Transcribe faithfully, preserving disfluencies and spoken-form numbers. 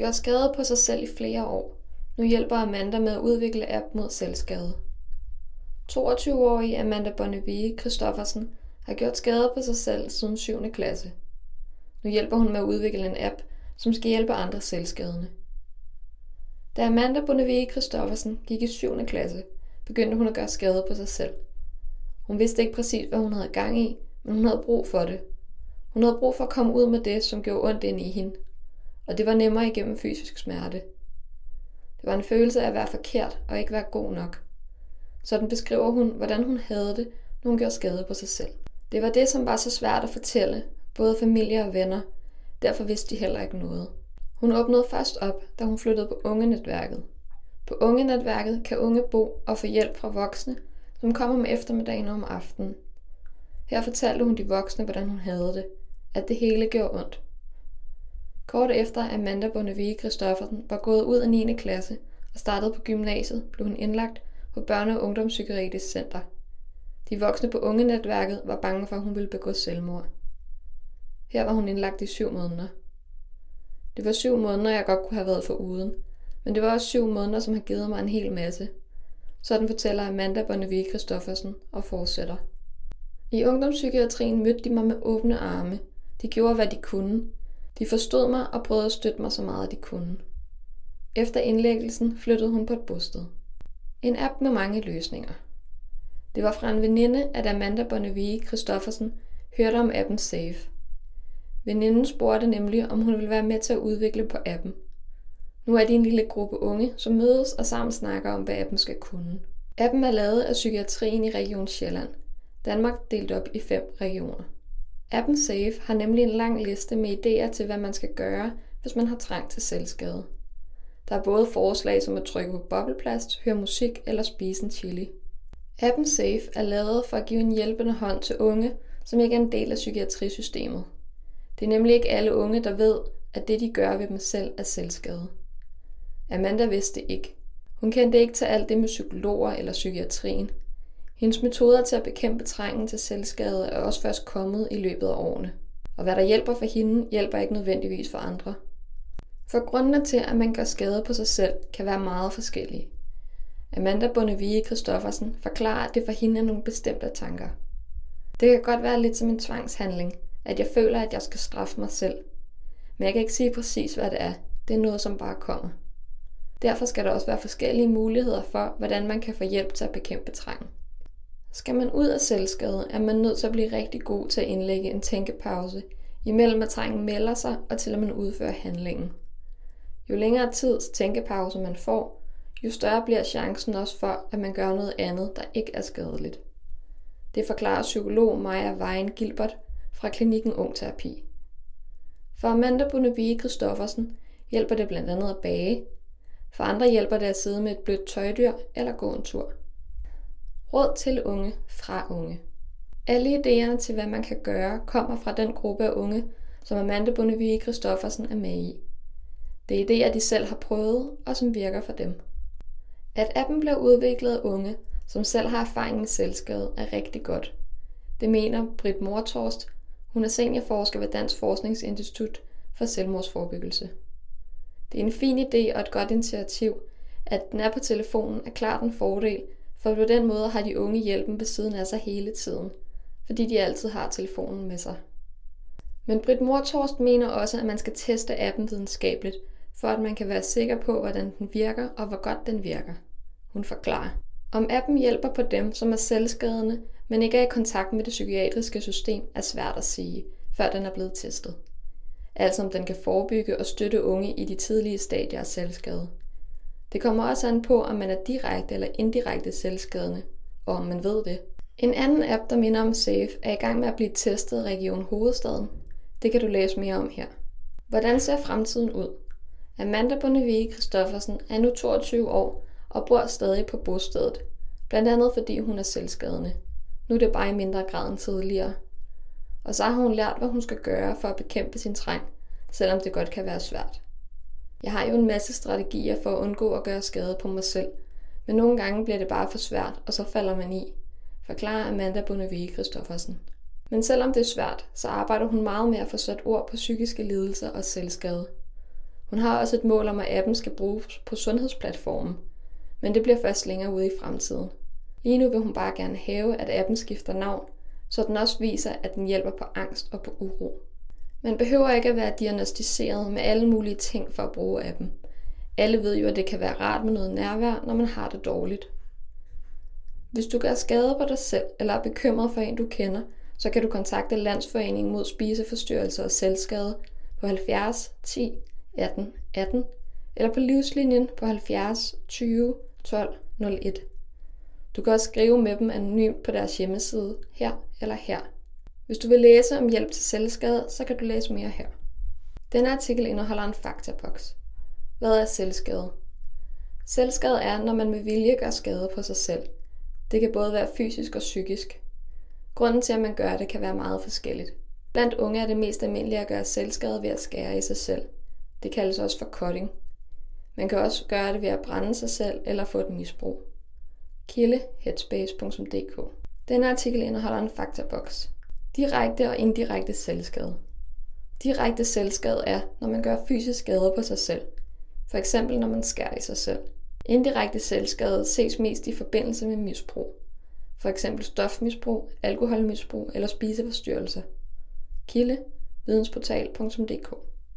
gjort skade på sig selv i flere år. Nu hjælper Amanda med at udvikle app mod selvskade. toogtyve-årige Amanda Bonnevie Christoffersen har gjort skade på sig selv siden syvende klasse. Nu hjælper hun med at udvikle en app, som skal hjælpe andre selvskadende. Da Amanda Bonnevie Christoffersen gik i syvende klasse, begyndte hun at gøre skade på sig selv. Hun vidste ikke præcis, hvad hun havde gang i, men hun havde brug for det. Hun havde brug for at komme ud med det, som gjorde ondt inde i hende, og det var nemmere igennem fysisk smerte. Det var en følelse af at være forkert og ikke være god nok. Sådan beskriver hun, hvordan hun havde det, når hun gjorde skade på sig selv. Det var det, som var så svært at fortælle, både familie og venner. Derfor vidste de heller ikke noget. Hun åbnede først op, da hun flyttede på ungenetværket. På ungenetværket kan unge bo og få hjælp fra voksne, som kommer om eftermiddagen og om aftenen. Her fortalte hun de voksne, hvordan hun havde det, at det hele gjorde ondt. Kort efter Amanda Bonnevie Christoffersen var gået ud af niende klasse og startede på gymnasiet, blev hun indlagt på Børne- og Ungdomspsykiatrisk Center. De voksne på ungenetværket var bange for, at hun ville begå selvmord. Her var hun indlagt i syv måneder. Det var syv måneder, jeg godt kunne have været foruden, men det var også syv måneder, som har givet mig en hel masse. Sådan fortæller Amanda Bonnevie Christoffersen og fortsætter. I ungdomspsykiatrien mødte de mig med åbne arme. De gjorde, hvad de kunne. De forstod mig og prøvede at støtte mig så meget, de kunne. Efter indlæggelsen flyttede hun på et bosted. En app med mange løsninger. Det var fra en veninde, at Amanda Bonnevie Christoffersen hørte om appen Safe. Veninden spurgte nemlig, om hun ville være med til at udvikle på appen. Nu er de en lille gruppe unge, som mødes og sammen snakker om, hvad appen skal kunne. Appen er lavet af psykiatrien i Region Sjælland. Danmark delt op i fem regioner. Appen Safe har nemlig en lang liste med idéer til, hvad man skal gøre, hvis man har trang til selvskade. Der er både forslag som at trykke på bobleplast, høre musik eller spise en chili. Appen Safe er lavet for at give en hjælpende hånd til unge, som ikke er en del af psykiatrisystemet. Det er nemlig ikke alle unge, der ved, at det de gør ved dem selv er selvskade. Amanda vidste ikke. Hun kendte ikke til alt det med psykologer eller psykiatrien. Hendes metoder til at bekæmpe trængen til selvskade er også først kommet i løbet af årene. Og hvad der hjælper for hende, hjælper ikke nødvendigvis for andre. For grundene til, at man gør skade på sig selv, kan være meget forskellige. Amanda Bonnevie Christoffersen forklarer, at det for hende er nogle bestemte tanker. Det kan godt være lidt som en tvangshandling, at jeg føler, at jeg skal straffe mig selv. Men jeg kan ikke sige præcis, hvad det er. Det er noget, som bare kommer. Derfor skal der også være forskellige muligheder for, hvordan man kan få hjælp til at bekæmpe trang. Skal man ud af selvskade, er man nødt til at blive rigtig god til at indlægge en tænkepause, imellem at trangen melder sig og til at man udfører handlingen. Jo længere tids tænkepause man får, jo større bliver chancen også for, at man gør noget andet, der ikke er skadeligt. Det forklarer psykolog Maja Wein Gilbert fra klinikken Ung Terapi. For Amanda Bonnevie Christoffersen hjælper det blandt andet at bage. For andre hjælper det at sidde med et blødt tøjdyr eller gå en tur. Råd til unge fra unge. Alle idéerne til, hvad man kan gøre, kommer fra den gruppe af unge, som Amanda Bonnevie Christoffersen er med i. Det er idéer, de selv har prøvet, og som virker for dem. At appen bliver udviklet af unge, som selv har erfaring med selvskade, er rigtig godt. Det mener Britt Mortorst. Hun er seniorforsker ved Dansk Forskningsinstitut for Selvmordsforebyggelse. Det er en fin idé og et godt initiativ, at den er på telefonen er klart en fordel, for på den måde har de unge hjælpen ved siden af sig hele tiden, fordi de altid har telefonen med sig. Men Britt Mortorst mener også, at man skal teste appen videnskabeligt, for at man kan være sikker på, hvordan den virker og hvor godt den virker. Hun forklarer. Om appen hjælper på dem, som er selvskadende, men ikke er i kontakt med det psykiatriske system, er svært at sige, før den er blevet testet. Altså om den kan forebygge og støtte unge i de tidlige stadier af selvskade. Det kommer også an på, om man er direkte eller indirekte selvskadende, og om man ved det. En anden app, der minder om Safe, er i gang med at blive testet i Region Hovedstaden. Det kan du læse mere om her. Hvordan ser fremtiden ud? Amanda Bonnevie Christoffersen er nu toogtyve år og bor stadig på bostedet, blandt andet fordi hun er selvskadende. Nu er det bare i mindre grad end tidligere. Og så har hun lært, hvad hun skal gøre for at bekæmpe sin trang, selvom det godt kan være svært. Jeg har jo en masse strategier for at undgå at gøre skade på mig selv, men nogle gange bliver det bare for svært, og så falder man i, forklarer Amanda Bonnevie Christoffersen. Men selvom det er svært, så arbejder hun meget med at få sat ord på psykiske lidelser og selvskade. Hun har også et mål om, at appen skal bruges på sundhedsplatformen, men det bliver først længere ude i fremtiden. Lige nu vil hun bare gerne have, at appen skifter navn, så den også viser, at den hjælper på angst og på uro. Man behøver ikke at være diagnosticeret med alle mulige ting for at bruge appen. Alle ved jo, at det kan være rart med noget nærvær, når man har det dårligt. Hvis du gør skade på dig selv eller er bekymret for en, du kender, så kan du kontakte Landsforeningen mod spiseforstyrrelser og selvskade på halvfjerds ti atten atten eller på Livslinjen på halvfjerds tyve tolv nul et. Du kan også skrive med dem anonymt på deres hjemmeside her eller her. Hvis du vil læse om hjælp til selvskade, så kan du læse mere her. Denne artikel indeholder en faktaboks. Hvad er selvskade? Selvskade er, når man med vilje gør skade på sig selv. Det kan både være fysisk og psykisk. Grunden til, at man gør det, kan være meget forskelligt. Blandt unge er det mest almindelige at gøre selvskade ved at skære i sig selv. Det kaldes også for cutting. Man kan også gøre det ved at brænde sig selv eller få et misbrug. Kilde headspace punktum d k. Denne artikel indeholder en faktaboks. Direkte og indirekte selvskade. Direkte selvskade er, når man gør fysisk skade på sig selv. For eksempel når man skærer i sig selv. Indirekte selvskade ses mest i forbindelse med misbrug. For eksempel stofmisbrug, alkoholmisbrug eller spiseforstyrrelser. Kilde vidensportal punktum d k.